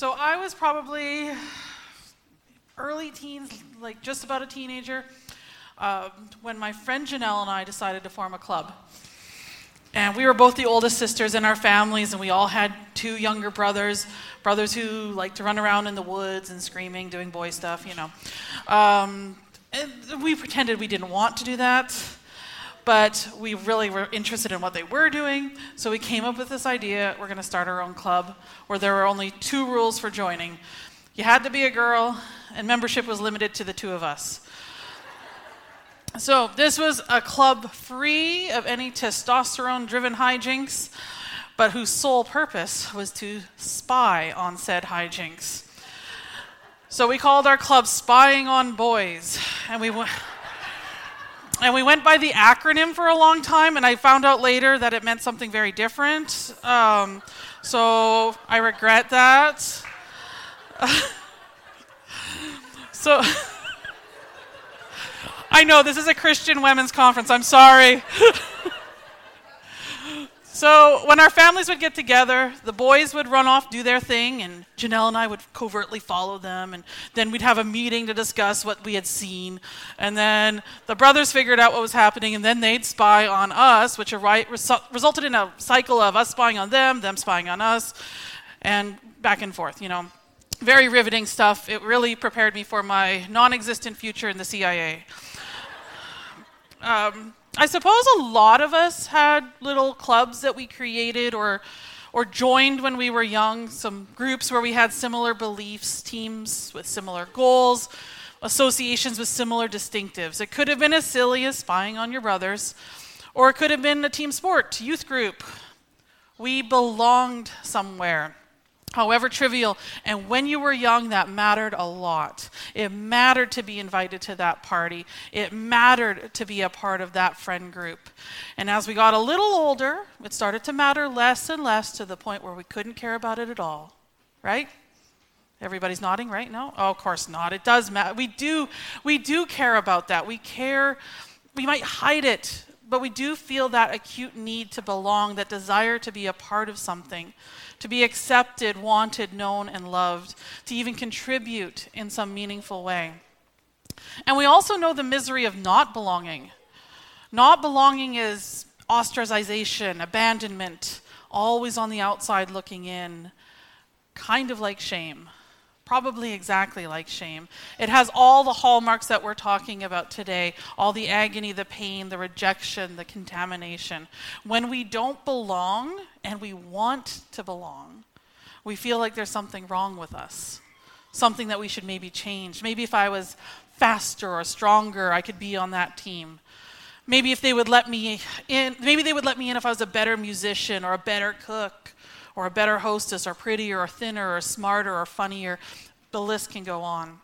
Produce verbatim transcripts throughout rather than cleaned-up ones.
So I was probably early teens, like just about a teenager, uh, when my friend Janelle and I decided to form a club. And we were both the oldest sisters in our families, and we all had two younger brothers, brothers who liked to run around in the woods and screaming, doing boy stuff, you know. Um, and we pretended we didn't want to do that, but we really were interested in what they were doing, so we came up with this idea: we're going to start our own club, where there were only two rules for joining. You had to be a girl, and membership was limited to the two of us. So this was a club free of any testosterone-driven hijinks, but whose sole purpose was to spy on said hijinks. So we called our club Spying on Boys, and we went, and we went by the acronym for a long time, and I found out later that it meant something very different. Um, so I regret that. so... I know, this is a Christian women's conference, I'm sorry. So when our families would get together, the boys would run off, do their thing, and Janelle and I would covertly follow them, and then we'd have a meeting to discuss what we had seen. And then the brothers figured out what was happening, and then they'd spy on us, which resulted in a cycle of us spying on them, them spying on us, and back and forth, you know. Very riveting stuff. It really prepared me for my non-existent future in the C I A. Um, I suppose a lot of us had little clubs that we created or or joined when we were young, some groups where we had similar beliefs, teams with similar goals, associations with similar distinctives. It could have been as silly as spying on your brothers, or it could have been a team sport, youth group. We belonged somewhere, however trivial, and when you were young, that mattered a lot. It mattered to be invited to that party. It mattered to be a part of that friend group. And as we got a little older, it started to matter less and less, to the point where we couldn't care about it at all, right? Everybody's nodding, right? No? Oh, of course not. It does matter. We do, we do care about that. We care, we might hide it, but we do feel that acute need to belong, that desire to be a part of something, to be accepted, wanted, known, and loved, to even contribute in some meaningful way. And we also know the misery of not belonging. Not belonging is ostracization, abandonment, always on the outside looking in, kind of like shame. Probably exactly like shame. It has all the hallmarks that we're talking about today, all the agony, the pain, the rejection, the contamination. When we don't belong and we want to belong, we feel like there's something wrong with us, something that we should maybe change. Maybe if I was faster or stronger, I could be on that team. Maybe if they would let me in, maybe they would let me in if I was a better musician or a better cook, or a better hostess, or prettier, or thinner, or smarter, or funnier. The list can go on.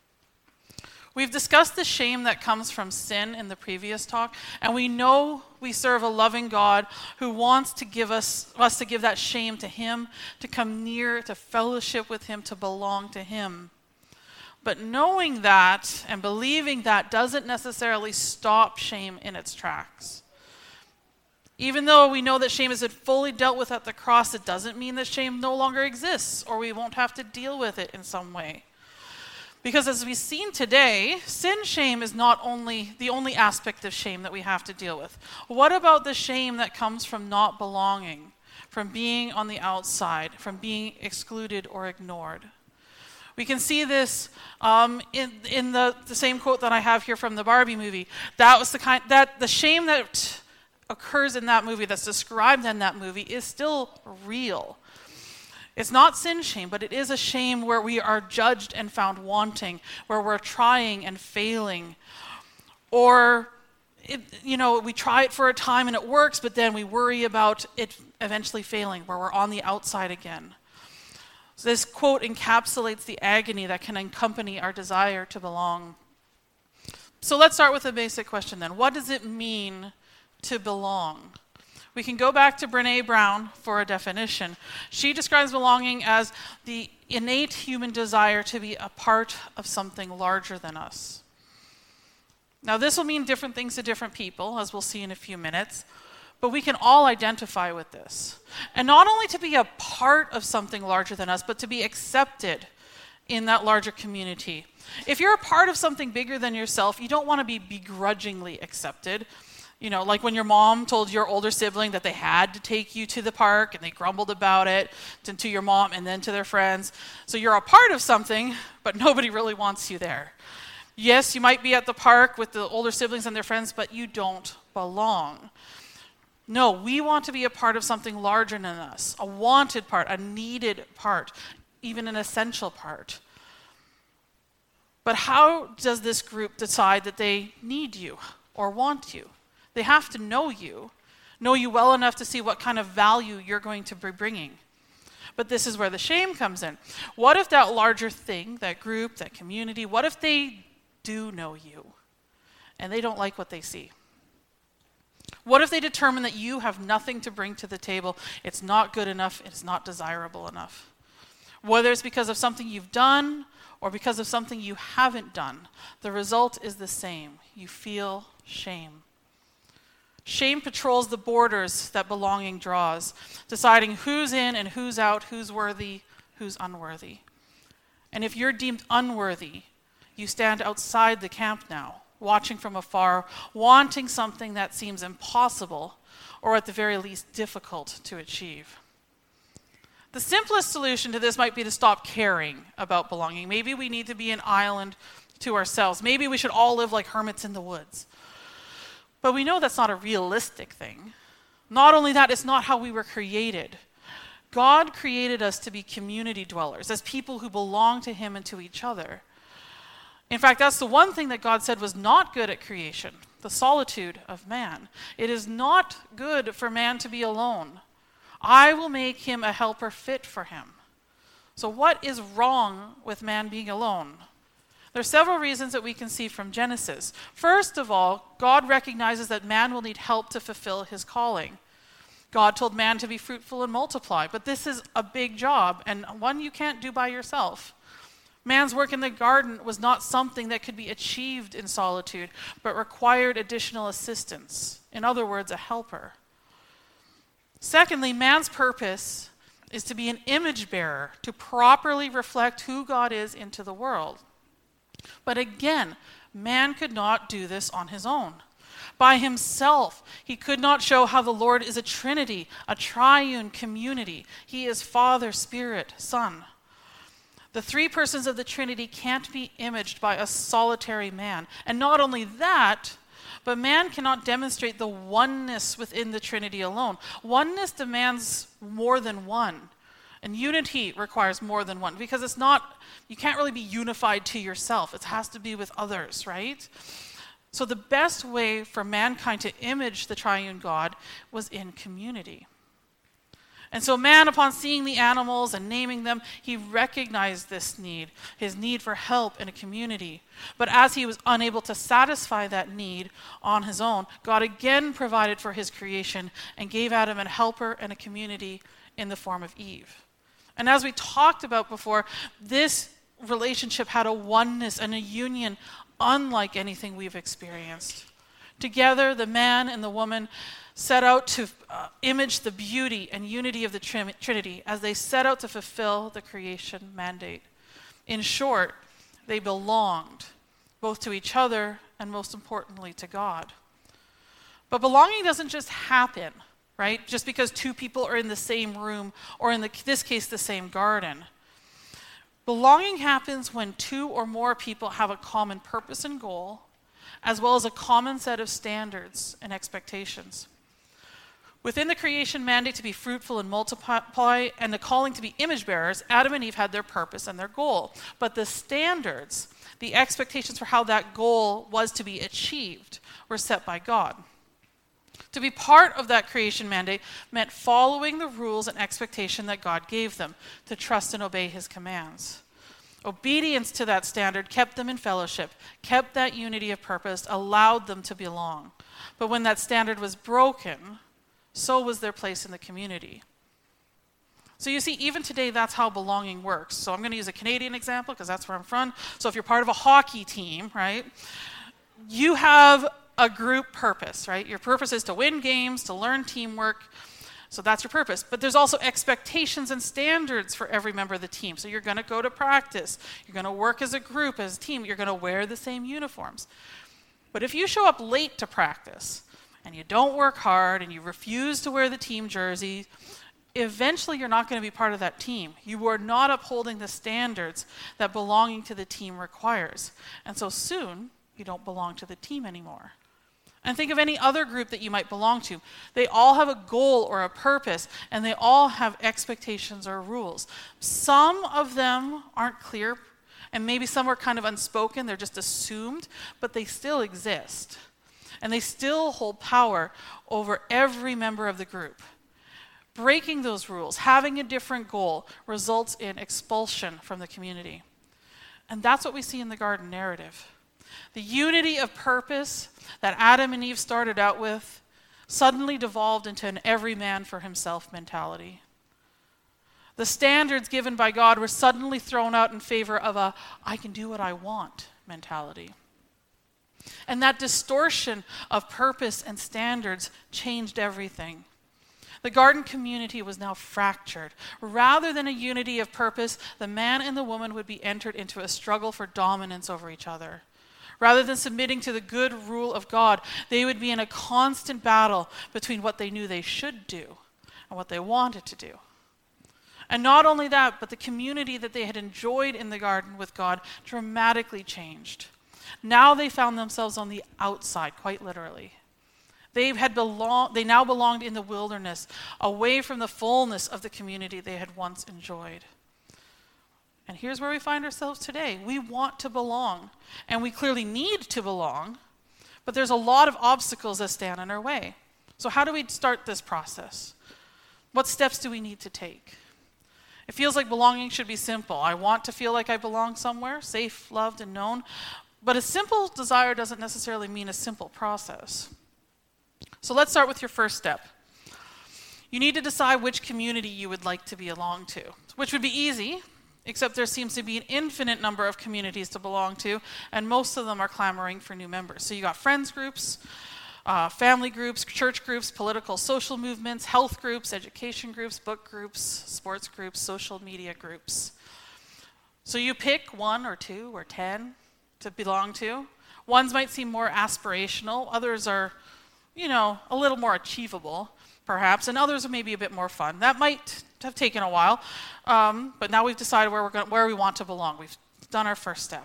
We've discussed the shame that comes from sin in the previous talk, and we know we serve a loving God who wants to give us, us to give that shame to Him, to come near, to fellowship with Him, to belong to Him. But knowing that and believing that doesn't necessarily stop shame in its tracks. Even though we know that shame isn't fully dealt with at the cross, it doesn't mean that shame no longer exists, or we won't have to deal with it in some way. Because as we've seen today, sin shame is not only the only aspect of shame that we have to deal with. What about the shame that comes from not belonging, from being on the outside, from being excluded or ignored? We can see this um, in, in the, the same quote that I have here from the Barbie movie. That was the kind that the shame that occurs in that movie, that's described in that movie, is still real. It's not sin shame, but it is a shame where we are judged and found wanting, where we're trying and failing. Or, it, you know, we try it for a time and it works, but then we worry about it eventually failing, where we're on the outside again. So this quote encapsulates the agony that can accompany our desire to belong. So let's start with a basic question then. What does it mean to belong? We can go back to Brené Brown for a definition. She describes belonging as the innate human desire to be a part of something larger than us. Now, this will mean different things to different people, as we'll see in a few minutes. But we can all identify with this. And not only to be a part of something larger than us, but to be accepted in that larger community. If you're a part of something bigger than yourself, you don't want to be begrudgingly accepted. You know, like when your mom told your older sibling that they had to take you to the park and they grumbled about it to, to your mom and then to their friends. So you're a part of something, but nobody really wants you there. Yes, you might be at the park with the older siblings and their friends, but you don't belong. No, we want to be a part of something larger than us, a wanted part, a needed part, even an essential part. But how does this group decide that they need you or want you? They have to know you, know you well enough to see what kind of value you're going to be bringing. But this is where the shame comes in. What if that larger thing, that group, that community, what if they do know you and they don't like what they see? What if they determine that you have nothing to bring to the table? It's not good enough, it's not desirable enough. Whether it's because of something you've done or because of something you haven't done, the result is the same. You feel shame. Shame patrols the borders that belonging draws, deciding who's in and who's out, who's worthy, who's unworthy. And if you're deemed unworthy, you stand outside the camp now, watching from afar, wanting something that seems impossible, or at the very least difficult to achieve. The simplest solution to this might be to stop caring about belonging. Maybe we need to be an island to ourselves. Maybe we should all live like hermits in the woods. But we know that's not a realistic thing. Not only that, it's not how we were created. God created us to be community dwellers, as people who belong to him and to each other. In fact, that's the one thing that God said was not good at creation, the solitude of man. It is not good for man to be alone. I will make him a helper fit for him. So what is wrong with man being alone? There are several reasons that we can see from Genesis. First of all, God recognizes that man will need help to fulfill his calling. God told man to be fruitful and multiply, but this is a big job and one you can't do by yourself. Man's work in the garden was not something that could be achieved in solitude, but required additional assistance. In other words, a helper. Secondly, man's purpose is to be an image bearer, to properly reflect who God is into the world. But again, man could not do this on his own. By himself, he could not show how the Lord is a trinity, a triune community. He is Father, Spirit, Son. The three persons of the Trinity can't be imaged by a solitary man. And not only that, but man cannot demonstrate the oneness within the Trinity alone. Oneness demands more than one. And unity requires more than one, because it's not, you can't really be unified to yourself. It has to be with others, right? So the best way for mankind to image the triune God was in community. And so man, upon seeing the animals and naming them, he recognized this need, his need for help in a community. But as he was unable to satisfy that need on his own, God again provided for his creation and gave Adam a helper and a community in the form of Eve. And as we talked about before, this relationship had a oneness and a union unlike anything we've experienced. Together, the man and the woman set out to uh, image the beauty and unity of the trin- Trinity as they set out to fulfill the creation mandate. In short, they belonged both to each other and most importantly to God. But belonging doesn't just happen, right? Just because two people are in the same room or in the, this case, the same garden. Belonging happens when two or more people have a common purpose and goal, as well as a common set of standards and expectations. Within the creation mandate to be fruitful and multiply and the calling to be image bearers, Adam and Eve had their purpose and their goal. But the standards, the expectations for how that goal was to be achieved, were set by God. To be part of that creation mandate meant following the rules and expectation that God gave them, to trust and obey his commands. Obedience to that standard kept them in fellowship, kept that unity of purpose, allowed them to belong. But when that standard was broken, so was their place in the community. So you see, even today, that's how belonging works. So I'm going to use a Canadian example because that's where I'm from. So if you're part of a hockey team, right, you have a group purpose, right? Your purpose is to win games, to learn teamwork. So that's your purpose. But there's also expectations and standards for every member of the team. So you're going to go to practice. You're going to work as a group, as a team. You're going to wear the same uniforms. But if you show up late to practice and you don't work hard and you refuse to wear the team jersey, eventually you're not going to be part of that team. You are not upholding the standards that belonging to the team requires. And so soon, you don't belong to the team anymore. And think of any other group that you might belong to. They all have a goal or a purpose, and they all have expectations or rules. Some of them aren't clear, and maybe some are kind of unspoken, they're just assumed, but they still exist. And they still hold power over every member of the group. Breaking those rules, having a different goal, results in expulsion from the community. And that's what we see in the garden narrative. The unity of purpose that Adam and Eve started out with suddenly devolved into an every man for himself mentality. The standards given by God were suddenly thrown out in favor of a I can do what I want mentality. And that distortion of purpose and standards changed everything. The garden community was now fractured. Rather than a unity of purpose, the man and the woman would be entered into a struggle for dominance over each other. Rather than submitting to the good rule of God, they would be in a constant battle between what they knew they should do and what they wanted to do. And not only that, but the community that they had enjoyed in the garden with God dramatically changed. Now they found themselves on the outside, quite literally. They had belong- they now belonged in the wilderness, away from the fullness of the community they had once enjoyed. And here's where we find ourselves today. We want to belong, and we clearly need to belong, but there's a lot of obstacles that stand in our way. So how do we start this process? What steps do we need to take? It feels like belonging should be simple. I want to feel like I belong somewhere, safe, loved, and known. But a simple desire doesn't necessarily mean a simple process. So let's start with your first step. You need to decide which community you would like to belong to, which would be easy, except there seems to be an infinite number of communities to belong to, and most of them are clamoring for new members. So you got friends groups, uh, family groups, church groups, political, social movements, health groups, education groups, book groups, sports groups, social media groups. So you pick one or two or ten to belong to. Ones might seem more aspirational, others are, you know, a little more achievable, perhaps, and others are maybe a bit more fun. That might have taken a while, um, but now we've decided where we're going, where we want to belong. We've done our first step.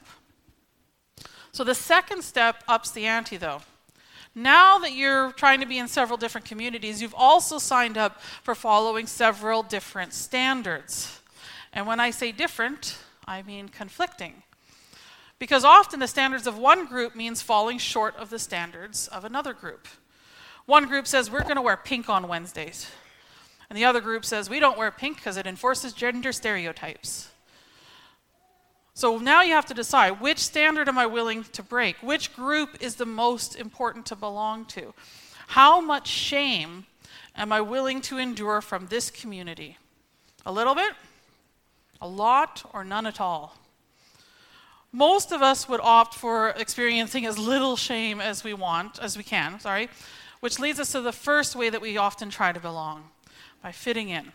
So the second step ups the ante, though. Now that you're trying to be in several different communities, you've also signed up for following several different standards. And when I say different, I mean conflicting. Because often the standards of one group means falling short of the standards of another group. One group says, we're going to wear pink on Wednesdays. And the other group says, we don't wear pink because it enforces gender stereotypes. So now you have to decide, which standard am I willing to break? Which group is the most important to belong to? How much shame am I willing to endure from this community? A little bit, a lot, or none at all? Most of us would opt for experiencing as little shame as we want, as we can, sorry, which leads us to the first way that we often try to belong, by fitting in.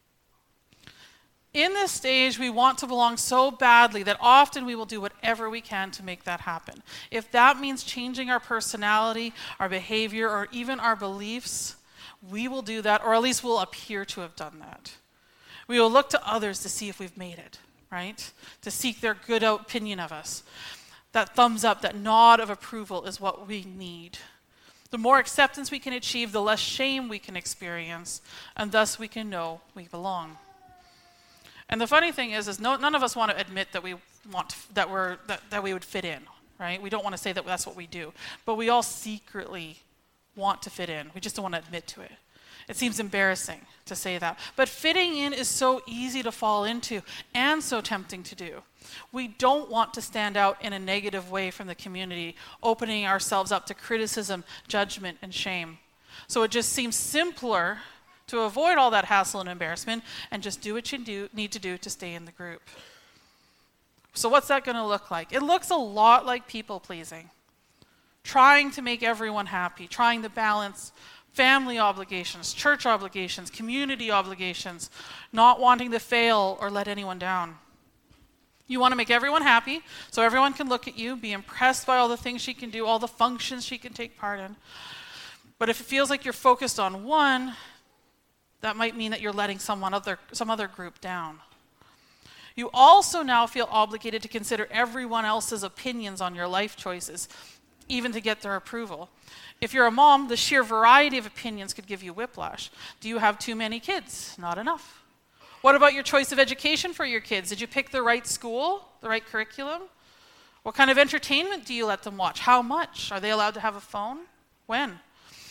In this stage, we want to belong so badly that often we will do whatever we can to make that happen. If that means changing our personality, our behavior, or even our beliefs, we will do that, or at least we'll appear to have done that. We will look to others to see if we've made it, right? To seek their good opinion of us. That thumbs up, that nod of approval is what we need. The more acceptance we can achieve, the less shame we can experience, and thus we can know we belong. And the funny thing is, is no, none of us want to admit that we want to, that we're that, that we would fit in, right? We don't want to say that that's what we do, but we all secretly want to fit in. We just don't want to admit to it. It seems embarrassing to say that, but fitting in is so easy to fall into and so tempting to do. We don't want to stand out in a negative way from the community, opening ourselves up to criticism, judgment, and shame. So it just seems simpler to avoid all that hassle and embarrassment and just do what you do, need to do to stay in the group. So what's that going to look like? It looks a lot like people pleasing. trying to make everyone happy, trying to balance family obligations, church obligations, community obligations, not wanting to fail or let anyone down. You want to make everyone happy so everyone can look at you, be impressed by all the things she can do, all the functions she can take part in. But if it feels like you're focused on one, that might mean that you're letting someone other, some other group down. You also now feel obligated to consider everyone else's opinions on your life choices, even to get their approval. If you're a mom, the sheer variety of opinions could give you whiplash. Do you have too many kids? Not enough. What about your choice of education for your kids? Did you pick the right school, the right curriculum? What kind of entertainment do you let them watch? How much? Are they allowed to have a phone? When?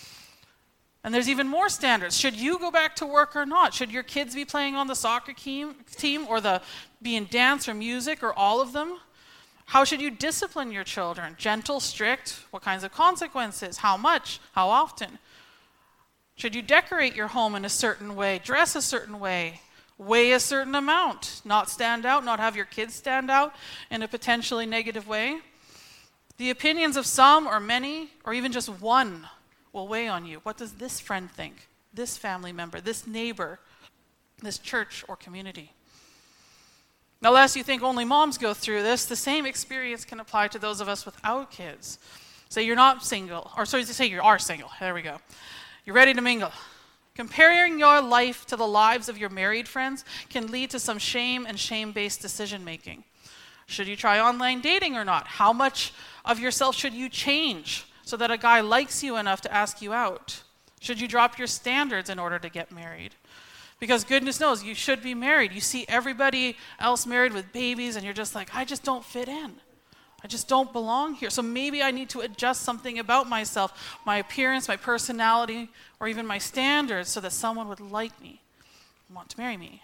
And there's even more standards. Should you go back to work or not? Should your kids be playing on the soccer team or the be in dance or music or all of them? How should you discipline your children? Gentle, strict? What kinds of consequences? How much? How often? Should you decorate your home in a certain way? Dress a certain way? Weigh a certain amount? Not stand out? Not have your kids stand out in a potentially negative way? The opinions of some or many, or even just one, will weigh on you. What does this friend think? This family member? This neighbor? This church or community? Now, lest you think only moms go through this, the same experience can apply to those of us without kids. Say you're not single, or sorry, say you are single. There we go. You're ready to mingle. Comparing your life to the lives of your married friends can lead to some shame and shame-based decision-making. Should you try online dating or not? How much of yourself should you change so that a guy likes you enough to ask you out? Should you drop your standards in order to get married? Because goodness knows, you should be married. You see everybody else married with babies, and you're just like, I just don't fit in. I just don't belong here. So maybe I need to adjust something about myself, my appearance, my personality, or even my standards so that someone would like me and want to marry me.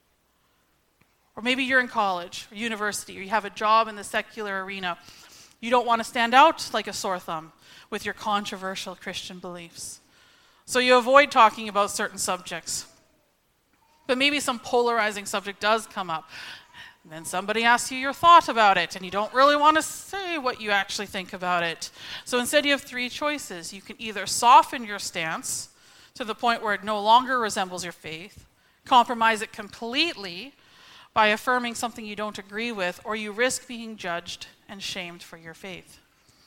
Or maybe you're in college or university, or you have a job in the secular arena. You don't want to stand out like a sore thumb with your controversial Christian beliefs. So you avoid talking about certain subjects. But maybe some polarizing subject does come up. And then somebody asks you your thought about it, and you don't really want to say what you actually think about it. So instead you have three choices. You can either soften your stance to the point where it no longer resembles your faith, compromise it completely by affirming something you don't agree with, or you risk being judged and shamed for your faith.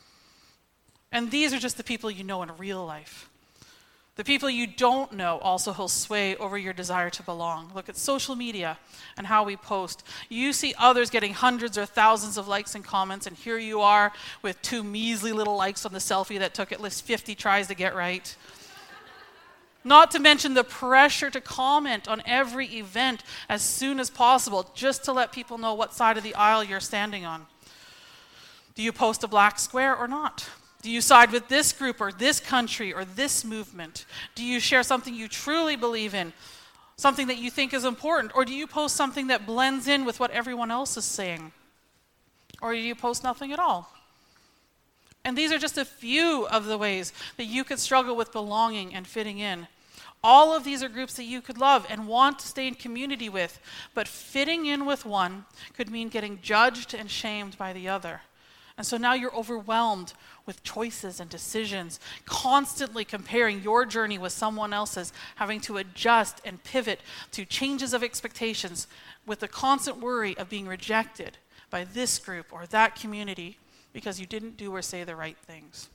And these are just the people you know in real life. The people you don't know also hold sway over your desire to belong. Look at social media and how we post. You see others getting hundreds or thousands of likes and comments, and here you are with two measly little likes on the selfie that took at least fifty tries to get right. Not to mention the pressure to comment on every event as soon as possible, just to let people know what side of the aisle you're standing on. Do you post a black square or not? Do you side with this group or this country or this movement? Do you share something you truly believe in, something that you think is important? Or do you post something that blends in with what everyone else is saying? Or do you post nothing at all? And these are just a few of the ways that you could struggle with belonging and fitting in. All of these are groups that you could love and want to stay in community with, but fitting in with one could mean getting judged and shamed by the other. And so now you're overwhelmed with choices and decisions, constantly comparing your journey with someone else's, having to adjust and pivot to changes of expectations with the constant worry of being rejected by this group or that community because you didn't do or say the right things.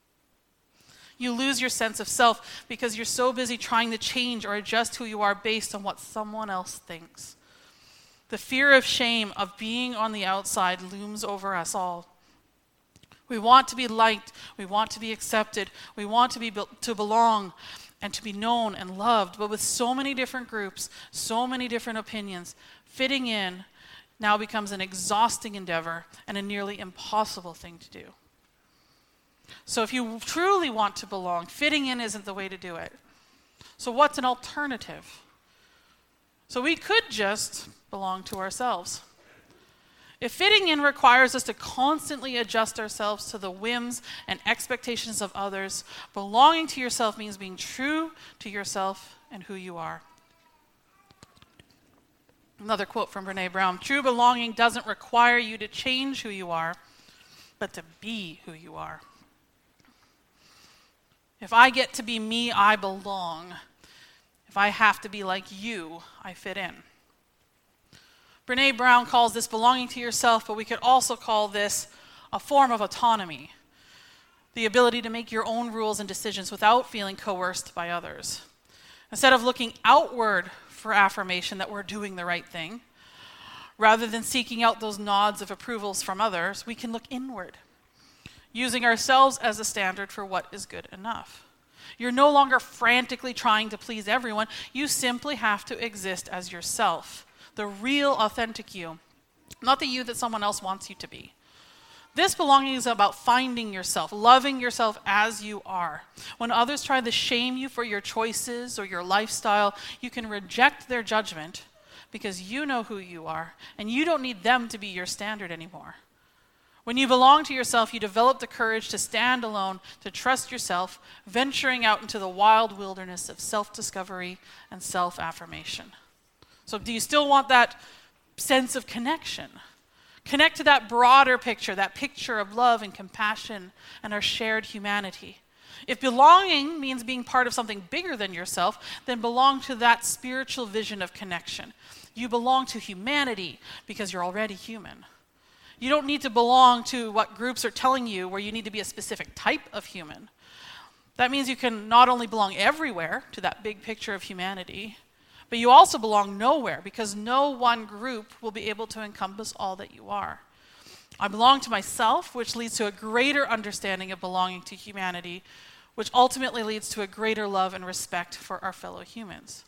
You lose your sense of self because you're so busy trying to change or adjust who you are based on what someone else thinks. The fear of shame of being on the outside looms over us all. We want to be liked, we want to be accepted, we want to be to belong and to be known and loved, but with so many different groups, so many different opinions, fitting in now becomes an exhausting endeavor and a nearly impossible thing to do. So if you truly want to belong, fitting in isn't the way to do it. So what's an alternative? So we could just belong to ourselves. If fitting in requires us to constantly adjust ourselves to the whims and expectations of others, belonging to yourself means being true to yourself and who you are. Another quote from Brené Brown: true belonging doesn't require you to change who you are, but to be who you are. If I get to be me, I belong. If I have to be like you, I fit in. Brené Brown calls this belonging to yourself, but we could also call this a form of autonomy. The ability to make your own rules and decisions without feeling coerced by others. Instead of looking outward for affirmation that we're doing the right thing, rather than seeking out those nods of approvals from others, we can look inward, using ourselves as a standard for what is good enough. You're no longer frantically trying to please everyone. You simply have to exist as yourself, the real, authentic you, not the you that someone else wants you to be. This belonging is about finding yourself, loving yourself as you are. When others try to shame you for your choices or your lifestyle, you can reject their judgment because you know who you are, and you don't need them to be your standard anymore. When you belong to yourself, you develop the courage to stand alone, to trust yourself, venturing out into the wild wilderness of self-discovery and self-affirmation. So do you still want that sense of connection? Connect to that broader picture, that picture of love and compassion and our shared humanity. If belonging means being part of something bigger than yourself, then belong to that spiritual vision of connection. You belong to humanity because you're already human. You don't need to belong to what groups are telling you where you need to be a specific type of human. That means you can not only belong everywhere to that big picture of humanity, but you also belong nowhere because no one group will be able to encompass all that you are. I belong to myself, which leads to a greater understanding of belonging to humanity, which ultimately leads to a greater love and respect for our fellow humans.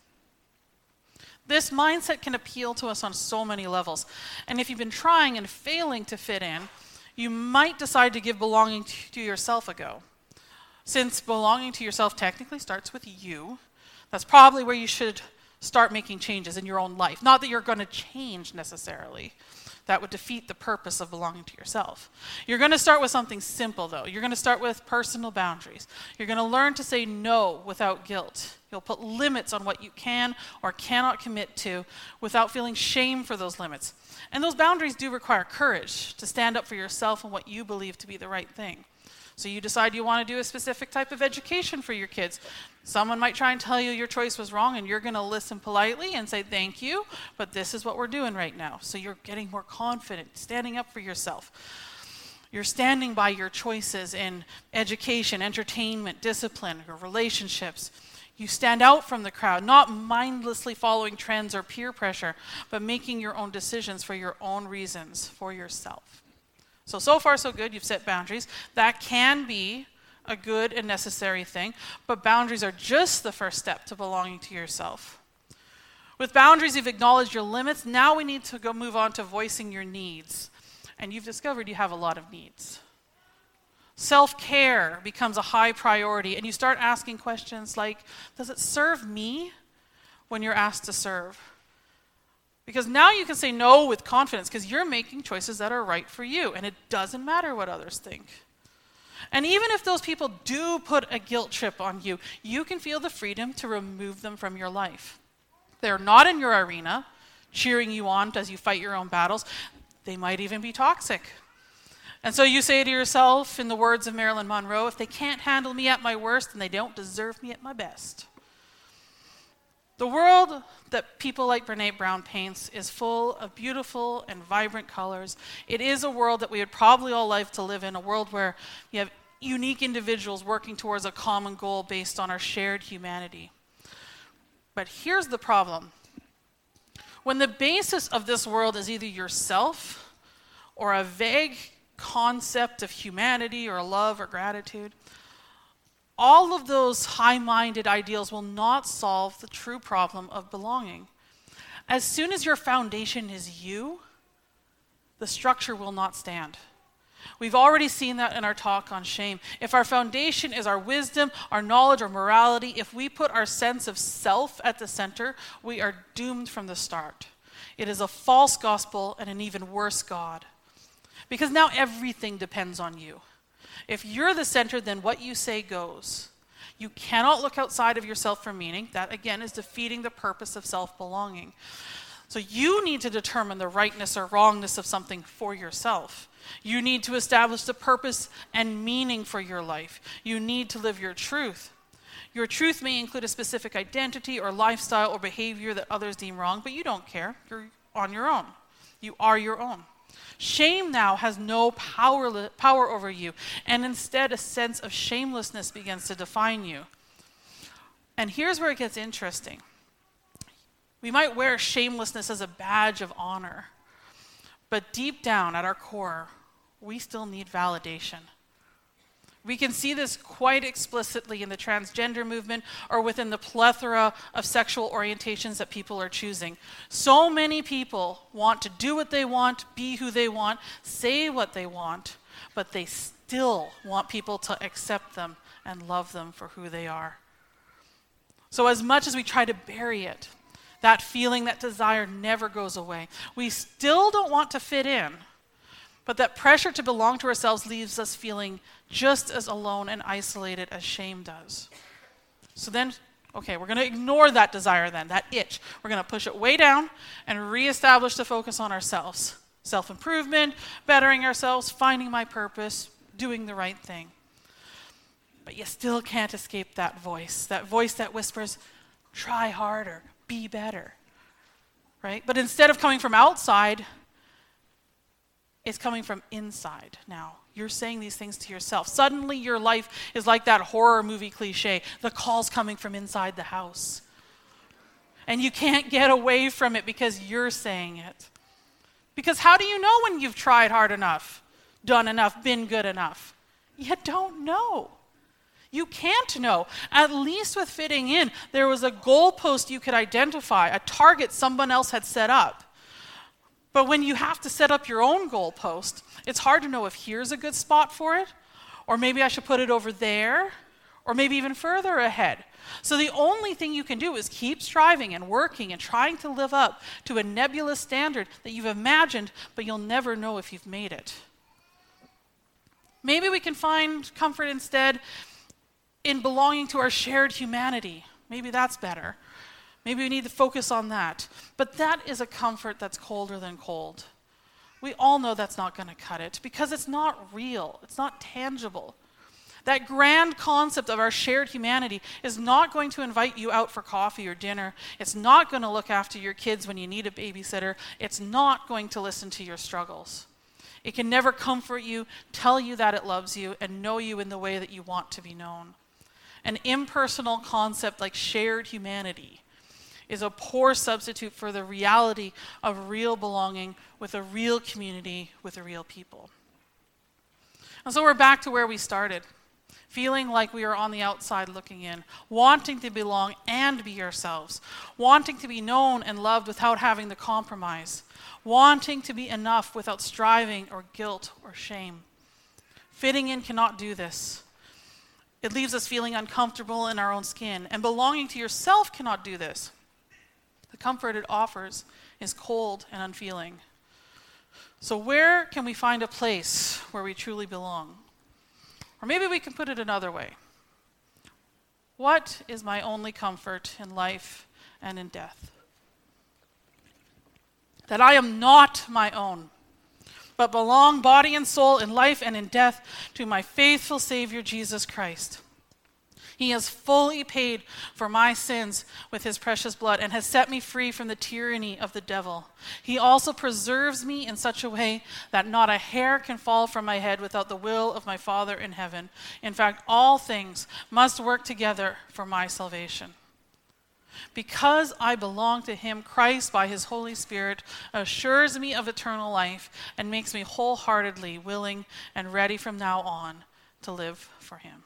This mindset can appeal to us on so many levels. And if you've been trying and failing to fit in, you might decide to give belonging to yourself a go. Since belonging to yourself technically starts with you, that's probably where you should start making changes in your own life. Not that you're going to change necessarily. That would defeat the purpose of belonging to yourself. You're going to start with something simple, though. You're going to start with personal boundaries. You're going to learn to say no without guilt. You'll put limits on what you can or cannot commit to without feeling shame for those limits. And those boundaries do require courage to stand up for yourself and what you believe to be the right thing. So you decide you want to do a specific type of education for your kids. Someone might try and tell you your choice was wrong, and you're going to listen politely and say thank you, but this is what we're doing right now. So you're getting more confident, standing up for yourself. You're standing by your choices in education, entertainment, discipline, or relationships. You stand out from the crowd, not mindlessly following trends or peer pressure, but making your own decisions for your own reasons, for yourself. So, so far so good, you've set boundaries. That can be a good and necessary thing, but boundaries are just the first step to belonging to yourself. With boundaries, you've acknowledged your limits. Now we need to go move on to voicing your needs. And you've discovered you have a lot of needs. Self-care becomes a high priority, and you start asking questions like, does it serve me when you're asked to serve? Because now you can say no with confidence because you're making choices that are right for you, and it doesn't matter what others think. And even if those people do put a guilt trip on you, you can feel the freedom to remove them from your life. They're not in your arena, cheering you on as you fight your own battles. They might even be toxic. And so you say to yourself, in the words of Marilyn Monroe, if they can't handle me at my worst, then they don't deserve me at my best. The world that people like Brené Brown paints is full of beautiful and vibrant colors. It is a world that we would probably all like to live in, a world where you have unique individuals working towards a common goal based on our shared humanity. But here's the problem. When the basis of this world is either yourself or a vague concept of humanity or love or gratitude, all of those high-minded ideals will not solve the true problem of belonging. As soon as your foundation is you, the structure will not stand. We've already seen that in our talk on shame. If our foundation is our wisdom, our knowledge, or morality, if we put our sense of self at the center, we are doomed from the start. It is a false gospel and an even worse God. Because now everything depends on you. If you're the center, then what you say goes. You cannot look outside of yourself for meaning. That, again, is defeating the purpose of self-belonging. So you need to determine the rightness or wrongness of something for yourself. You need to establish the purpose and meaning for your life. You need to live your truth. Your truth may include a specific identity or lifestyle or behavior that others deem wrong, but you don't care. You're on your own. You are your own. Shame now has no power, power over you, and instead a sense of shamelessness begins to define you. And here's where it gets interesting. We might wear shamelessness as a badge of honor, but deep down at our core, we still need validation. We can see this quite explicitly in the transgender movement or within the plethora of sexual orientations that people are choosing. So many people want to do what they want, be who they want, say what they want, but they still want people to accept them and love them for who they are. So as much as we try to bury it, that feeling, that desire never goes away. We still don't want to fit in, but that pressure to belong to ourselves leaves us feeling just as alone and isolated as shame does. So then, okay, we're going to ignore that desire then, that itch. We're going to push it way down and reestablish the focus on ourselves. Self-improvement, bettering ourselves, finding my purpose, doing the right thing. But you still can't escape that voice, that voice that whispers, try harder, be better, right? But instead of coming from outside, it's coming from inside now. You're saying these things to yourself. Suddenly your life is like that horror movie cliche. The call's coming from inside the house. And you can't get away from it because you're saying it. Because how do you know when you've tried hard enough, done enough, been good enough? You don't know. You can't know. At least with fitting in, there was a goalpost you could identify, a target someone else had set up. But when you have to set up your own goalpost, it's hard to know if here's a good spot for it, or maybe I should put it over there, or maybe even further ahead. So the only thing you can do is keep striving and working and trying to live up to a nebulous standard that you've imagined, but you'll never know if you've made it. Maybe we can find comfort instead in belonging to our shared humanity. Maybe that's better. Maybe we need to focus on that. But that is a comfort that's colder than cold. We all know that's not going to cut it because it's not real. It's not tangible. That grand concept of our shared humanity is not going to invite you out for coffee or dinner. It's not going to look after your kids when you need a babysitter. It's not going to listen to your struggles. It can never comfort you, tell you that it loves you, and know you in the way that you want to be known. An impersonal concept like shared humanity is a poor substitute for the reality of real belonging with a real community, with a real people. And so we're back to where we started, feeling like we are on the outside looking in, wanting to belong and be ourselves, wanting to be known and loved without having to compromise, wanting to be enough without striving or guilt or shame. Fitting in cannot do this. It leaves us feeling uncomfortable in our own skin, and belonging to yourself cannot do this. The comfort it offers is cold and unfeeling. So where can we find a place where we truly belong? Or maybe we can put it another way. What is my only comfort in life and in death? That I am not my own, but belong body and soul in life and in death to my faithful Savior, Jesus Christ. He has fully paid for my sins with his precious blood and has set me free from the tyranny of the devil. He also preserves me in such a way that not a hair can fall from my head without the will of my Father in heaven. In fact, all things must work together for my salvation. Because I belong to him, Christ, by his Holy Spirit, assures me of eternal life and makes me wholeheartedly willing and ready from now on to live for him.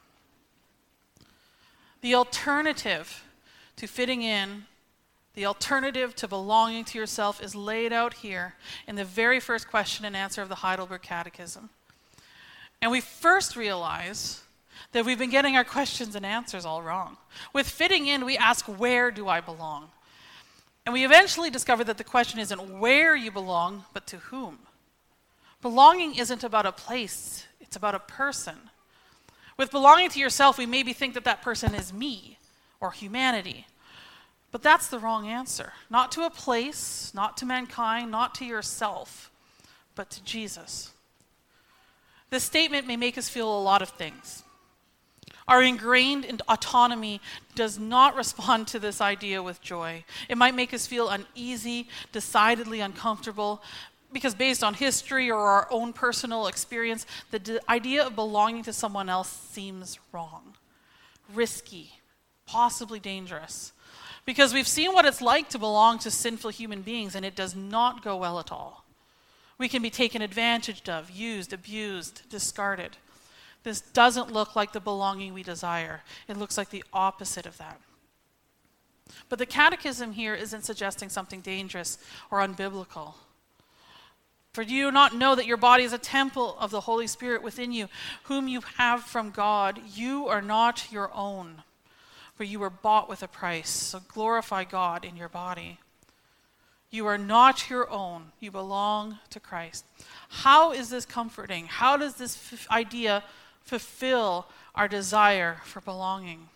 The alternative to fitting in, the alternative to belonging to yourself is laid out here in the very first question and answer of the Heidelberg Catechism. And we first realize that we've been getting our questions and answers all wrong. With fitting in, we ask, where do I belong? And we eventually discover that the question isn't where you belong, but to whom. Belonging isn't about a place, it's about a person. With belonging to yourself, we maybe think that that person is me or humanity. But that's the wrong answer. Not to a place, not to mankind, not to yourself, but to Jesus. This statement may make us feel a lot of things. Our ingrained autonomy does not respond to this idea with joy. It might make us feel uneasy, decidedly uncomfortable, because based on history or our own personal experience, the d- idea of belonging to someone else seems wrong, risky, possibly dangerous. Because we've seen what it's like to belong to sinful human beings, and it does not go well at all. We can be taken advantage of, used, abused, discarded. This doesn't look like the belonging we desire. It looks like the opposite of that. But the Catechism here isn't suggesting something dangerous or unbiblical. For do you not know that your body is a temple of the Holy Spirit within you, whom you have from God? You are not your own, for you were bought with a price. So glorify God in your body. You are not your own. You belong to Christ. How is this comforting? How does this f- idea fulfill our desire for belonging?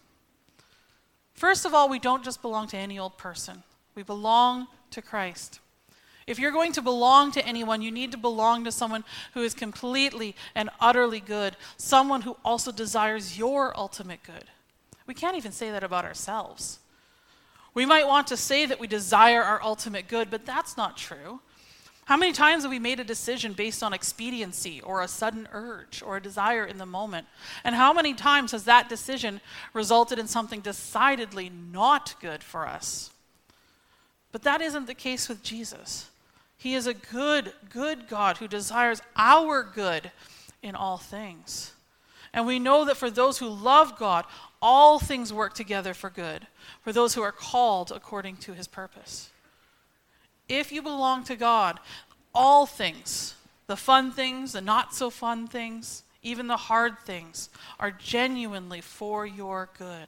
First of all, we don't just belong to any old person. We belong to Christ. If you're going to belong to anyone, you need to belong to someone who is completely and utterly good, someone who also desires your ultimate good. We can't even say that about ourselves. We might want to say that we desire our ultimate good, but that's not true. How many times have we made a decision based on expediency or a sudden urge or a desire in the moment? And how many times has that decision resulted in something decidedly not good for us? But that isn't the case with Jesus. He is a good, good God who desires our good in all things. And we know that for those who love God, all things work together for good, for those who are called according to his purpose. If you belong to God, all things, the fun things, the not so fun things, even the hard things, are genuinely for your good.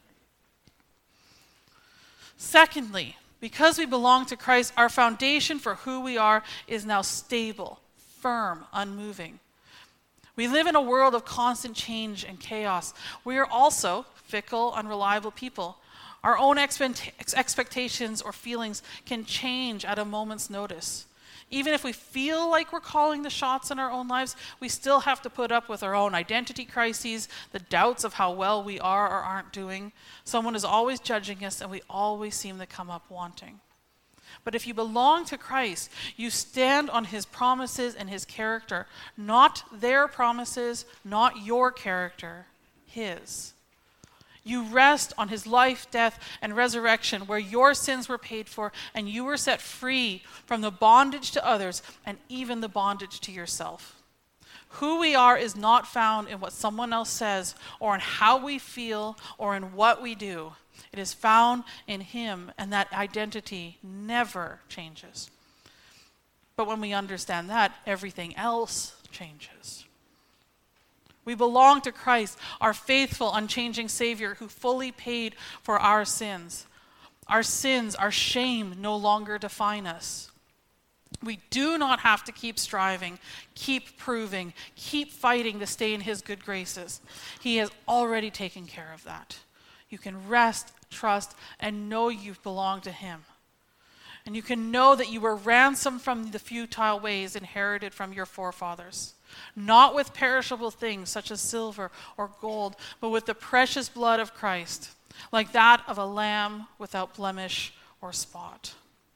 Secondly, because we belong to Christ, our foundation for who we are is now stable, firm, unmoving. We live in a world of constant change and chaos. We are also fickle, unreliable people. Our own expect- expectations or feelings can change at a moment's notice. Even if we feel like we're calling the shots in our own lives, we still have to put up with our own identity crises, the doubts of how well we are or aren't doing. Someone is always judging us, and we always seem to come up wanting. But if you belong to Christ, you stand on his promises and his character, not their promises, not your character, his. You rest on his life, death, and resurrection, where your sins were paid for, and you were set free from the bondage to others and even the bondage to yourself. Who we are is not found in what someone else says, or in how we feel, or in what we do. It is found in him, and that identity never changes. But when we understand that, everything else changes. We belong to Christ, our faithful, unchanging Savior who fully paid for our sins. Our sins, our shame no longer define us. We do not have to keep striving, keep proving, keep fighting to stay in his good graces. He has already taken care of that. You can rest, trust, and know you belong to him. And you can know that you were ransomed from the futile ways inherited from your forefathers, not with perishable things such as silver or gold, but with the precious blood of Christ, like that of a lamb without blemish or spot.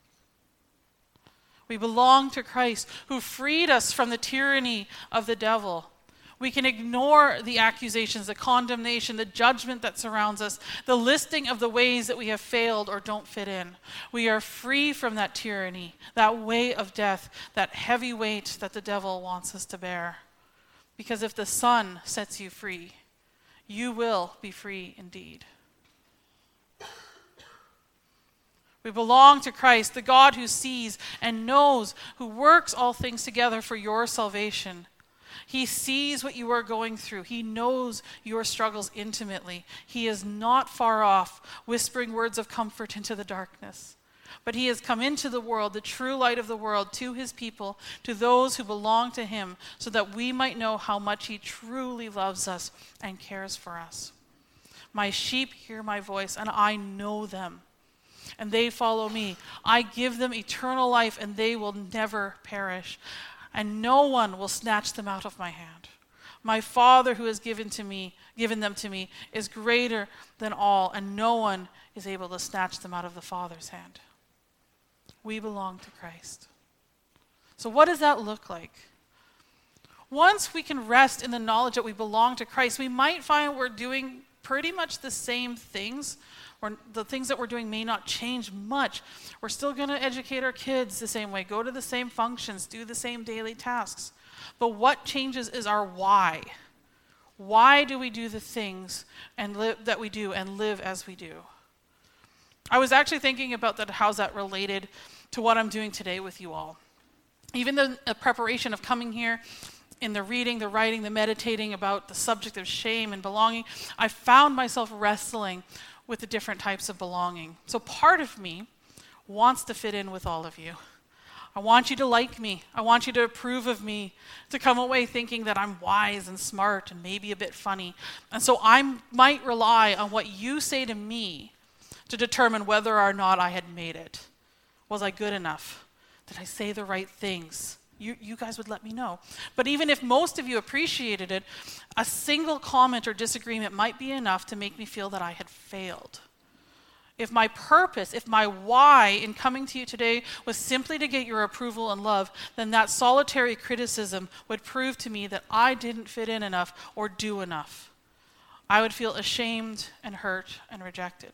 We belong to Christ, who freed us from the tyranny of the devil. We can ignore the accusations, the condemnation, the judgment that surrounds us, the listing of the ways that we have failed or don't fit in. We are free from that tyranny, that way of death, that heavy weight that the devil wants us to bear. Because if the Son sets you free, you will be free indeed. We belong to Christ, the God who sees and knows, who works all things together for your salvation. He sees what you are going through. He knows your struggles intimately. He is not far off, whispering words of comfort into the darkness. But he has come into the world, the true light of the world, to his people, to those who belong to him, so that we might know how much he truly loves us and cares for us. My sheep hear my voice, and I know them, and they follow me. I give them eternal life, and they will never perish, and no one will snatch them out of my hand. My Father who has given to me, given them to me, is greater than all, and no one is able to snatch them out of the Father's hand. We belong to Christ. So what does that look like? Once we can rest in the knowledge that we belong to Christ, we might find we're doing pretty much the same things, or the things that we're doing may not change much. We're still going to educate our kids the same way, go to the same functions, do the same daily tasks. But what changes is our why. Why do we do the things and live that we do and live as we do? I was actually thinking about that, how's that related to what I'm doing today with you all. Even the preparation of coming here, in the reading, the writing, the meditating about the subject of shame and belonging, I found myself wrestling with the different types of belonging. So part of me wants to fit in with all of you. I want you to like me. I want you to approve of me, to come away thinking that I'm wise and smart and maybe a bit funny. And so I might rely on what you say to me to determine whether or not I had made it. Was I good enough? Did I say the right things? You, you guys would let me know. But even if most of you appreciated it, a single comment or disagreement might be enough to make me feel that I had failed. If my purpose, if my why in coming to you today was simply to get your approval and love, then that solitary criticism would prove to me that I didn't fit in enough or do enough. I would feel ashamed and hurt and rejected.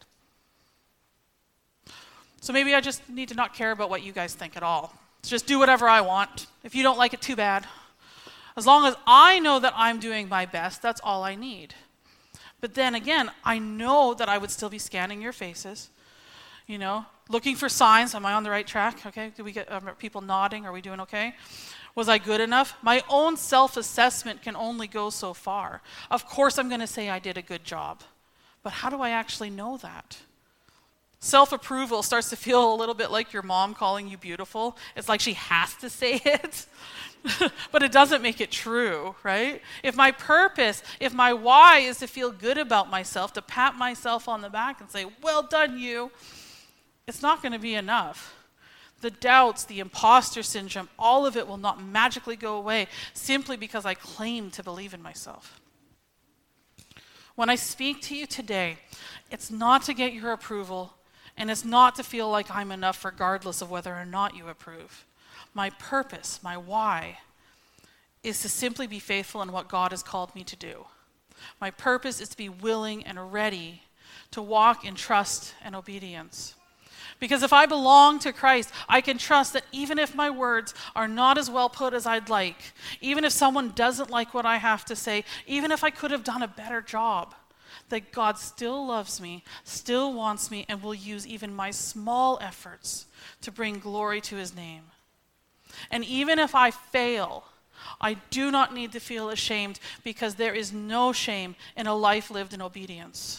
So maybe I just need to not care about what you guys think at all. Just do whatever I want. If you don't like it, too bad. As long as I know that I'm doing my best, that's all I need. But then again, I know that I would still be scanning your faces, you know, looking for signs. Am I on the right track? Okay, do we get um, people nodding? Are we doing okay? Was I good enough? My own self-assessment can only go so far. Of course, I'm going to say I did a good job, but how do I actually know that? Self-approval starts to feel a little bit like your mom calling you beautiful. It's like she has to say it. But it doesn't make it true, right? If my purpose, if my why is to feel good about myself, to pat myself on the back and say, well done you, it's not going to be enough. The doubts, the imposter syndrome, all of it will not magically go away simply because I claim to believe in myself. When I speak to you today, it's not to get your approval, and it's not to feel like I'm enough regardless of whether or not you approve. My purpose, my why, is to simply be faithful in what God has called me to do. My purpose is to be willing and ready to walk in trust and obedience. Because if I belong to Christ, I can trust that even if my words are not as well put as I'd like, even if someone doesn't like what I have to say, even if I could have done a better job, that God still loves me, still wants me, and will use even my small efforts to bring glory to his name. And even if I fail, I do not need to feel ashamed, because there is no shame in a life lived in obedience.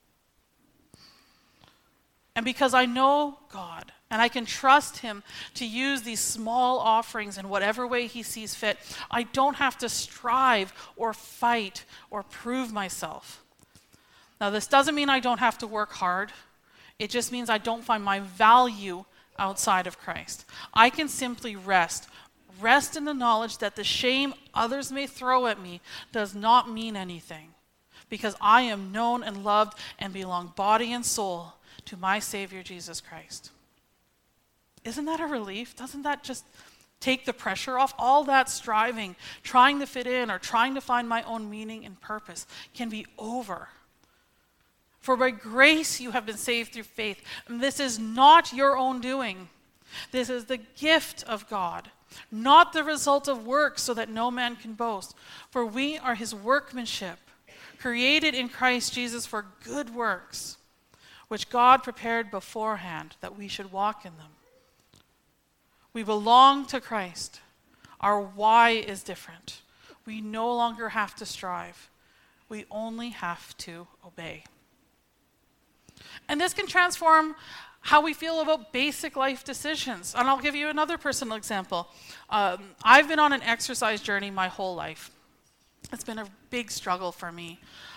And because I know God, and I can trust him to use these small offerings in whatever way he sees fit, I don't have to strive or fight or prove myself. Now, this doesn't mean I don't have to work hard. It just means I don't find my value outside of Christ. I can simply rest. Rest in the knowledge that the shame others may throw at me does not mean anything, because I am known and loved and belong body and soul to my Savior, Jesus Christ. Isn't that a relief? Doesn't that just take the pressure off? All that striving, trying to fit in or trying to find my own meaning and purpose can be over. For by grace you have been saved through faith. And this is not your own doing. This is the gift of God, not the result of works, so that no man can boast. For we are his workmanship, created in Christ Jesus for good works, which God prepared beforehand that we should walk in them. We belong to Christ. Our why is different. We no longer have to strive. We only have to obey. And this can transform how we feel about basic life decisions. And I'll give you another personal example. Um, I've been on an exercise journey my whole life. It's been a big struggle for me.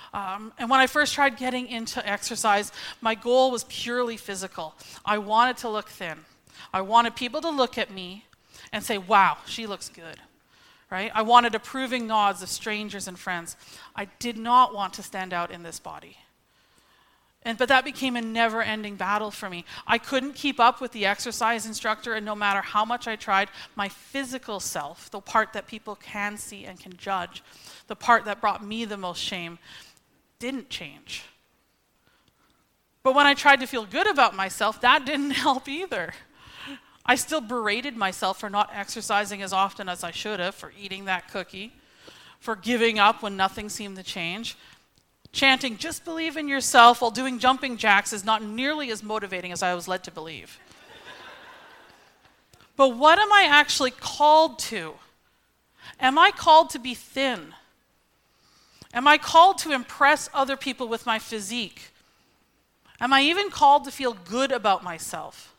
Um, and when I first tried getting into exercise, my goal was purely physical. I wanted to look thin. I wanted people to look at me and say, wow, she looks good, right? I wanted approving nods of strangers and friends. I did not want to stand out in this body. And but that became a never-ending battle for me. I couldn't keep up with the exercise instructor, and no matter how much I tried, my physical self, the part that people can see and can judge, the part that brought me the most shame, didn't change. But when I tried to feel good about myself, that didn't help either. I still berated myself for not exercising as often as I should have, for eating that cookie, for giving up when nothing seemed to change. Chanting, just believe in yourself, while doing jumping jacks is not nearly as motivating as I was led to believe. But what am I actually called to? Am I called to be thin? Am I called to impress other people with my physique? Am I even called to feel good about myself?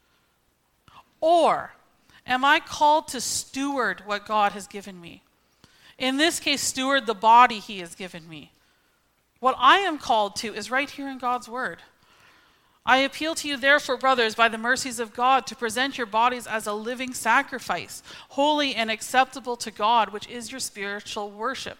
Or am I called to steward what God has given me? In this case, steward the body he has given me. What I am called to is right here in God's word. I appeal to you, therefore, brothers, by the mercies of God, to present your bodies as a living sacrifice, holy and acceptable to God, which is your spiritual worship.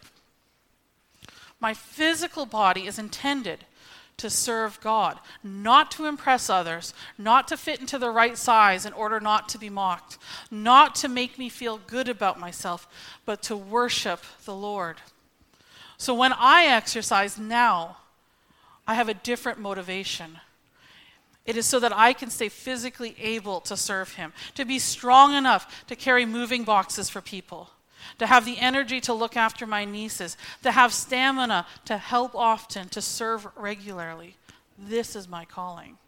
My physical body is intended to serve God, not to impress others, not to fit into the right size in order not to be mocked, not to make me feel good about myself, but to worship the Lord. So when I exercise now, I have a different motivation. It is so that I can stay physically able to serve him, to be strong enough to carry moving boxes for people, to have the energy to look after my nieces, to have stamina to help often, to serve regularly. This is my calling.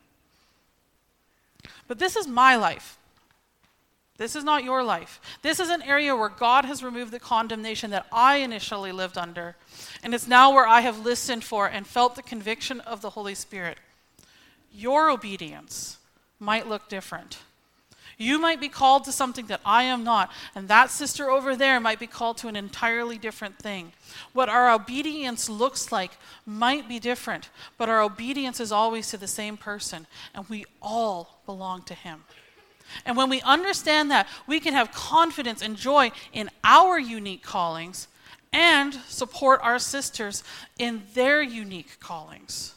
But this is my life. This is not your life. This is an area where God has removed the condemnation that I initially lived under, and it's now where I have listened for and felt the conviction of the Holy Spirit. Your obedience might look different. You might be called to something that I am not, and that sister over there might be called to an entirely different thing. What our obedience looks like might be different, but our obedience is always to the same person, and we all belong to him. And when we understand that, we can have confidence and joy in our unique callings and support our sisters in their unique callings.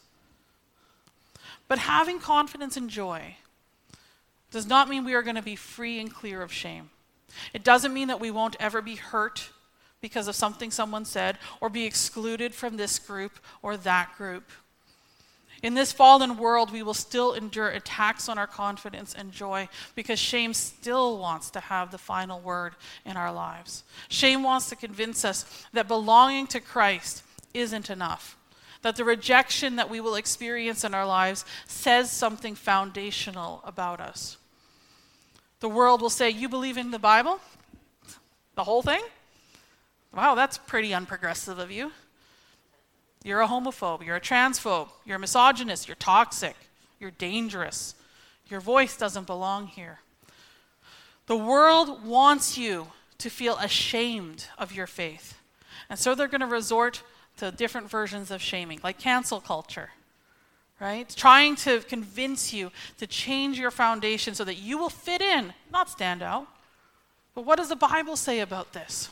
But having confidence and joy does not mean we are going to be free and clear of shame. It doesn't mean that we won't ever be hurt because of something someone said, or be excluded from this group or that group. In this fallen world, we will still endure attacks on our confidence and joy because shame still wants to have the final word in our lives. Shame wants to convince us that belonging to Christ isn't enough, that the rejection that we will experience in our lives says something foundational about us. The world will say, you believe in the Bible? The whole thing? Wow, that's pretty unprogressive of you. You're a homophobe, you're a transphobe, you're a misogynist, you're toxic, you're dangerous. Your voice doesn't belong here. The world wants you to feel ashamed of your faith. And so they're going to resort to different versions of shaming, like cancel culture, right? Trying to convince you to change your foundation so that you will fit in, not stand out. But what does the Bible say about this?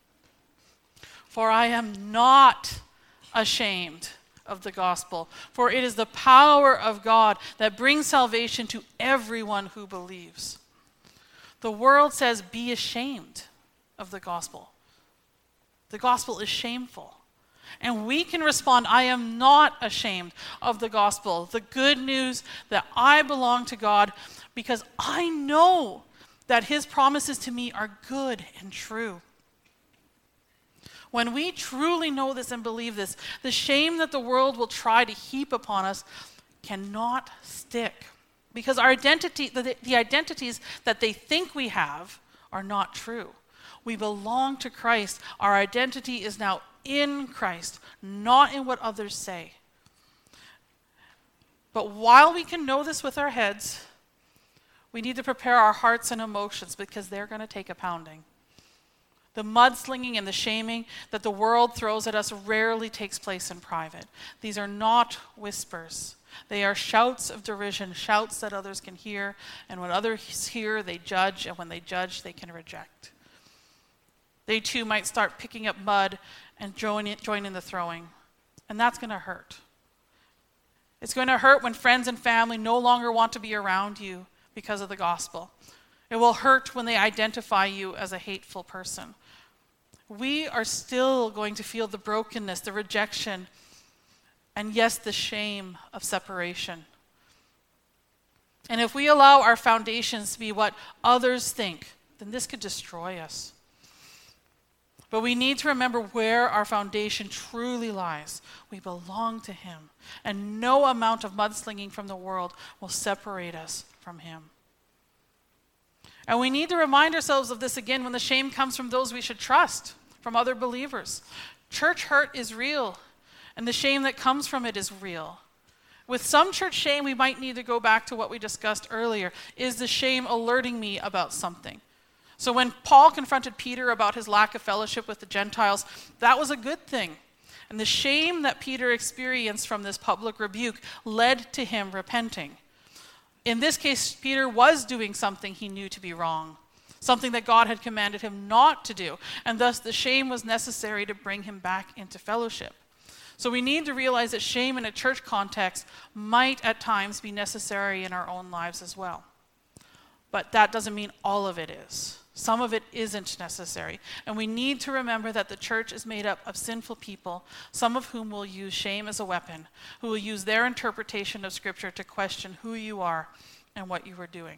For I am not ashamed of the gospel, for it is the power of God that brings salvation to everyone who believes. The world says, be ashamed of the gospel. The gospel is shameful. And we can respond, I am not ashamed of the gospel, the good news that I belong to God, because I know that his promises to me are good and true. When we truly know this and believe this, the shame that the world will try to heap upon us cannot stick. Because our identity, the, the identities that they think we have are not true. We belong to Christ. Our identity is now in Christ, not in what others say. But while we can know this with our heads, we need to prepare our hearts and emotions because they're going to take a pounding. The mudslinging and the shaming that the world throws at us rarely takes place in private. These are not whispers. They are shouts of derision, shouts that others can hear, and when others hear, they judge, and when they judge, they can reject. They too might start picking up mud and join in, join in the throwing, and that's going to hurt. It's going to hurt when friends and family no longer want to be around you because of the gospel. It will hurt when they identify you as a hateful person. We are still going to feel the brokenness, the rejection, and yes, the shame of separation. And if we allow our foundations to be what others think, then this could destroy us. But we need to remember where our foundation truly lies. We belong to him, and no amount of mudslinging from the world will separate us from him. And we need to remind ourselves of this again when the shame comes from those we should trust, from other believers. Church hurt is real, and the shame that comes from it is real. With some church shame, we might need to go back to what we discussed earlier. Is the shame alerting me about something? So when Paul confronted Peter about his lack of fellowship with the Gentiles, that was a good thing. And the shame that Peter experienced from this public rebuke led to him repenting. In this case, Peter was doing something he knew to be wrong, something that God had commanded him not to do, and thus the shame was necessary to bring him back into fellowship. So we need to realize that shame in a church context might at times be necessary in our own lives as well. But that doesn't mean all of it is. Some of it isn't necessary. And we need to remember that the church is made up of sinful people, some of whom will use shame as a weapon, who will use their interpretation of Scripture to question who you are and what you are doing.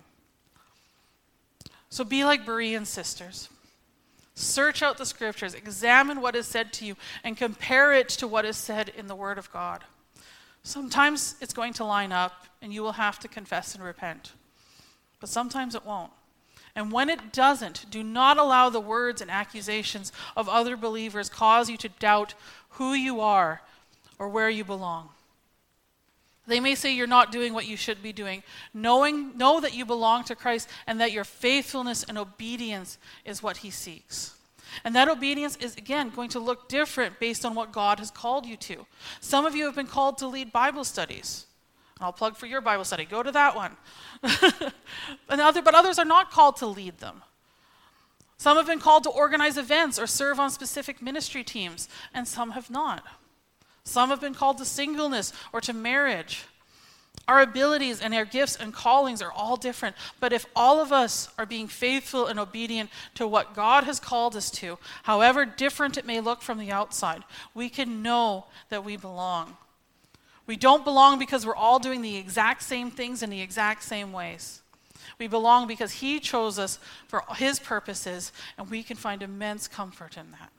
So be like Berean sisters. Search out the Scriptures, examine what is said to you, and compare it to what is said in the Word of God. Sometimes it's going to line up, and you will have to confess and repent. But sometimes it won't. And when it doesn't, do not allow the words and accusations of other believers cause you to doubt who you are or where you belong. They may say you're not doing what you should be doing. Knowing, know that you belong to Christ and that your faithfulness and obedience is what he seeks. And that obedience is, again, going to look different based on what God has called you to. Some of you have been called to lead Bible studies. And I'll plug for your Bible study. Go to that one. and other, but others are not called to lead them. Some have been called to organize events or serve on specific ministry teams, and some have not. Some have been called to singleness or to marriage. Our abilities and our gifts and callings are all different, but if all of us are being faithful and obedient to what God has called us to, however different it may look from the outside, we can know that we belong. We don't belong because we're all doing the exact same things in the exact same ways. We belong because he chose us for his purposes, and we can find immense comfort in that.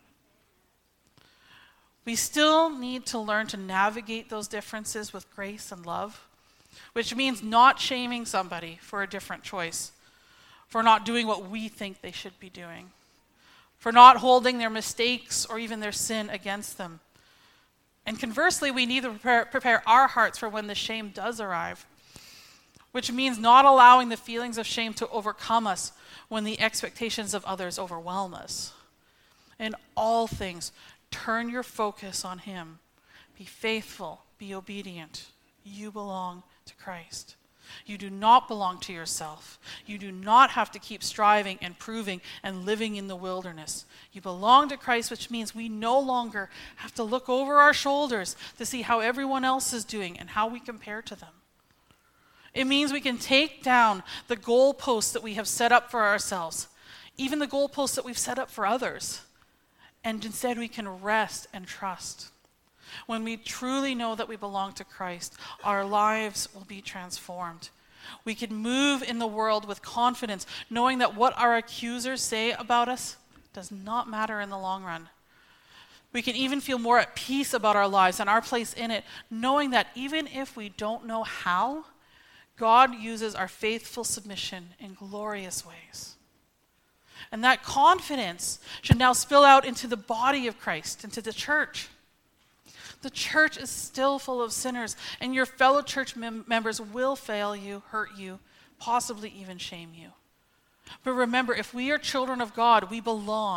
We still need to learn to navigate those differences with grace and love, which means not shaming somebody for a different choice, for not doing what we think they should be doing, for not holding their mistakes or even their sin against them. And conversely, we need to prepare, prepare our hearts for when the shame does arrive, which means not allowing the feelings of shame to overcome us when the expectations of others overwhelm us. In all things, turn your focus on him. Be faithful, be obedient. You belong to Christ. You do not belong to yourself. You do not have to keep striving and proving and living in the wilderness. You belong to Christ, which means we no longer have to look over our shoulders to see how everyone else is doing and how we compare to them. It means we can take down the goalposts that we have set up for ourselves, even the goalposts that we've set up for others, and instead we can rest and trust. When we truly know that we belong to Christ, our lives will be transformed. We can move in the world with confidence, knowing that what our accusers say about us does not matter in the long run. We can even feel more at peace about our lives and our place in it, knowing that even if we don't know how, God uses our faithful submission in glorious ways. And that confidence should now spill out into the body of Christ, into the church. The church is still full of sinners, and your fellow church mem- members will fail you, hurt you, possibly even shame you. But remember, if we are children of God, we belong.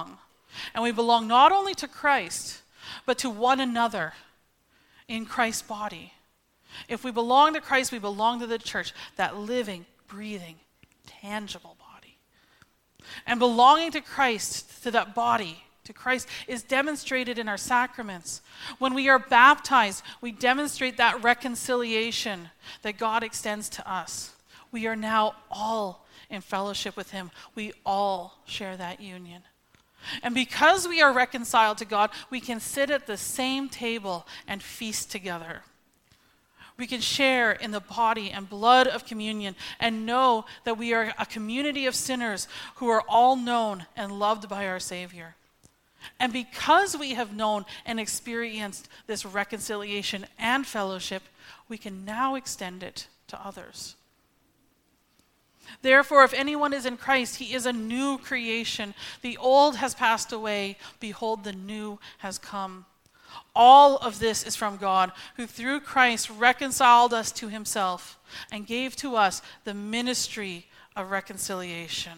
And we belong not only to Christ, but to one another in Christ's body. If we belong to Christ, we belong to the church, that living, breathing, tangible body. And belonging to Christ, to that body, to Christ, is demonstrated in our sacraments. When we are baptized, we demonstrate that reconciliation that God extends to us. We are now all in fellowship with him. We all share that union. And because we are reconciled to God, we can sit at the same table and feast together. We can share in the body and blood of communion and know that we are a community of sinners who are all known and loved by our Savior. And because we have known and experienced this reconciliation and fellowship, we can now extend it to others. Therefore, if anyone is in Christ, he is a new creation. The old has passed away. Behold, the new has come. All of this is from God, who through Christ reconciled us to himself and gave to us the ministry of reconciliation.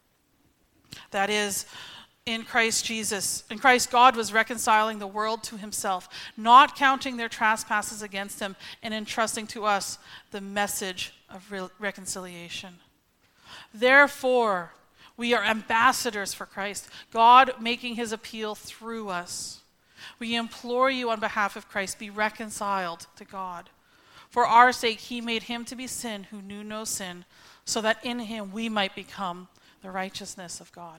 That is, in Christ Jesus, in Christ God was reconciling the world to himself, not counting their trespasses against them, and entrusting to us the message of re- reconciliation. Therefore, we are ambassadors for Christ, God making his appeal through us. We implore you on behalf of Christ, be reconciled to God. For our sake, he made him to be sin who knew no sin, so that in him we might become the righteousness of God.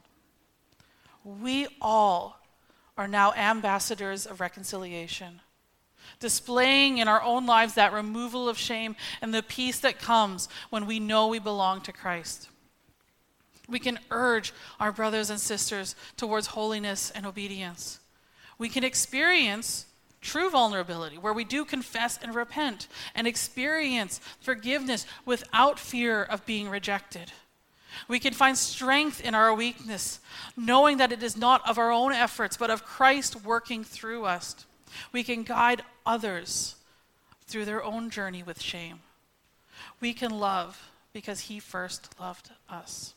We all are now ambassadors of reconciliation, displaying in our own lives that removal of shame and the peace that comes when we know we belong to Christ. We can urge our brothers and sisters towards holiness and obedience. We can experience true vulnerability, where we do confess and repent, and experience forgiveness without fear of being rejected. We can find strength in our weakness, knowing that it is not of our own efforts, but of Christ working through us. We can guide others through their own journey with shame. We can love because he first loved us.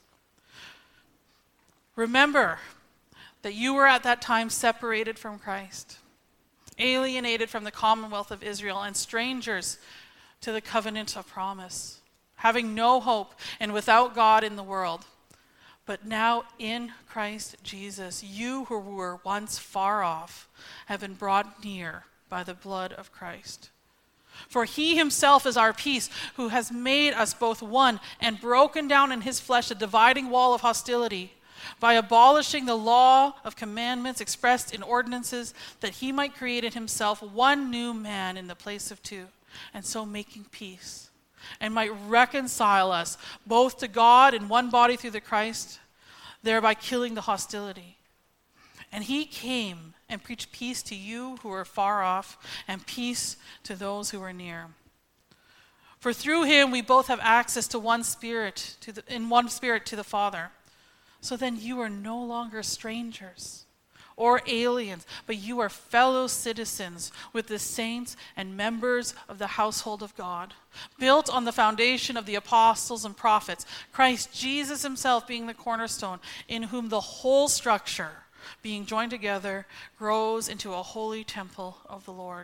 Remember that you were at that time separated from Christ, alienated from the commonwealth of Israel, and strangers to the covenant of promise, having no hope and without God in the world. But now in Christ Jesus, you who were once far off have been brought near by the blood of Christ. For he himself is our peace, who has made us both one and broken down in his flesh the dividing wall of hostility, by abolishing the law of commandments expressed in ordinances, that he might create in himself one new man in the place of two, and so making peace, and might reconcile us both to God in one body through the Christ, thereby killing the hostility. And he came and preached peace to you who are far off, and peace to those who are near. For through him we both have access to one spirit, to the, in one spirit to the Father. So then you are no longer strangers or aliens, but you are fellow citizens with the saints and members of the household of God, built on the foundation of the apostles and prophets, Christ Jesus himself being the cornerstone, in whom the whole structure, being joined together, grows into a holy temple of the Lord.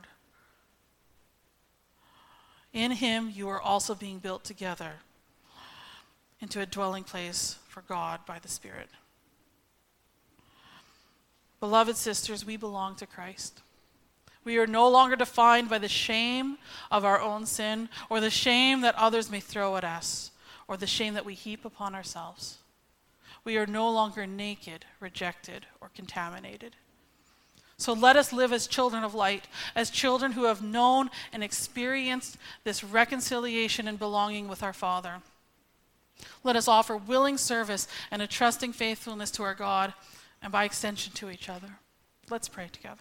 In him you are also being built together into a dwelling place for God by the Spirit. Beloved sisters, we belong to Christ. We are no longer defined by the shame of our own sin, or the shame that others may throw at us, or the shame that we heap upon ourselves. We are no longer naked, rejected, or contaminated. So let us live as children of light, as children who have known and experienced this reconciliation and belonging with our Father. Let us offer willing service and a trusting faithfulness to our God, and by extension to each other. Let's pray together.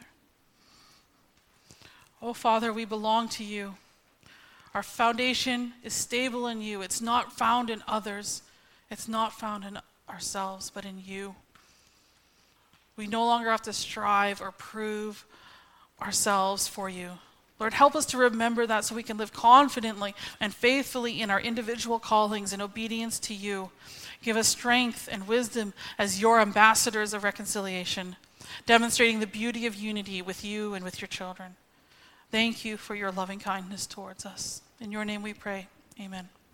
Oh, Father, we belong to you. Our foundation is stable in you. It's not found in others. It's not found in ourselves, but in you. We no longer have to strive or prove ourselves for you, Lord, help us to remember that so we can live confidently and faithfully in our individual callings in obedience to you. Give us strength and wisdom as your ambassadors of reconciliation, demonstrating the beauty of unity with you and with your children. Thank you for your loving kindness towards us. In your name we pray. Amen.